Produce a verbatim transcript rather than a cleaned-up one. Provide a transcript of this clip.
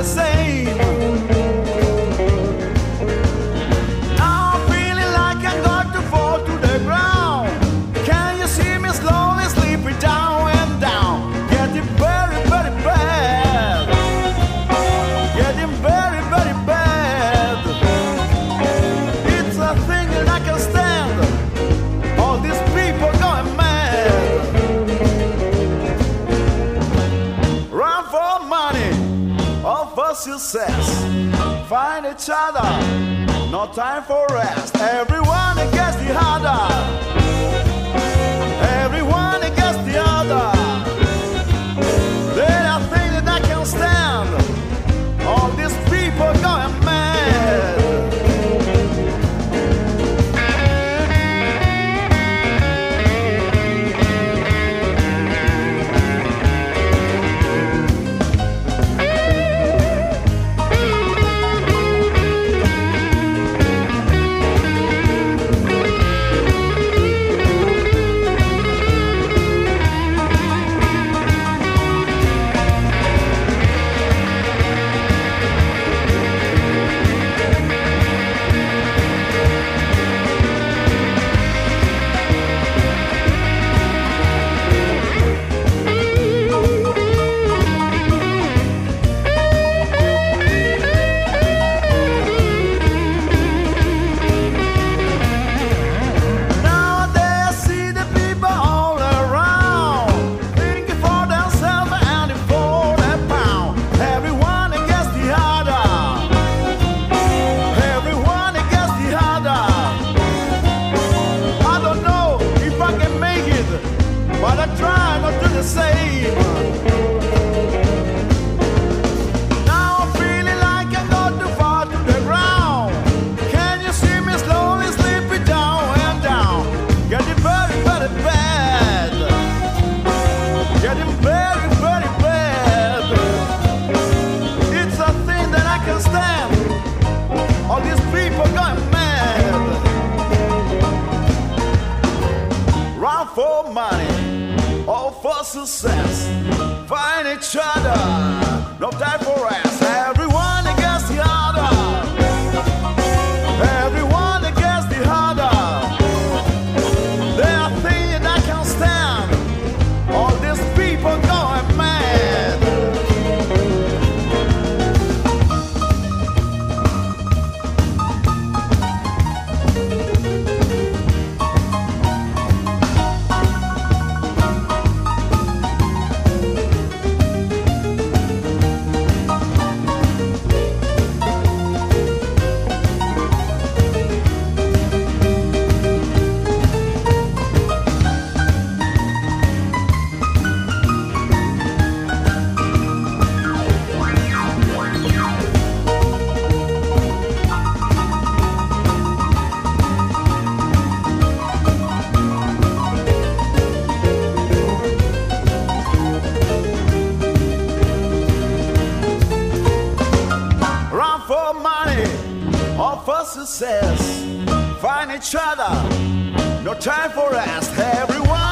the same. Now I'm feeling like I'm going to fall to the ground. Can you see me slowly slipping down and down? Getting very, very bad. Getting very, very bad. It's a thing that I can stand. All these people going mad. Run for money, all for success. Find each other, no time for rest. Everyone against the other. Everyone against the other. There are things that I can stand. All these people going mad. But I try not to do the same. Now I'm feeling like I'm not too far to the ground. Can you see me slowly slipping down and down? Getting very, very bad. Getting very, very bad. It's a thing that I can stand. All these people going mad. Run for money, all for success. Find each other, no time for rest. Everyone against the other. Everyone against the other. There are things that I can't stand. All these people going mad. For money, all for success. Find each other, no time for rest. Everyone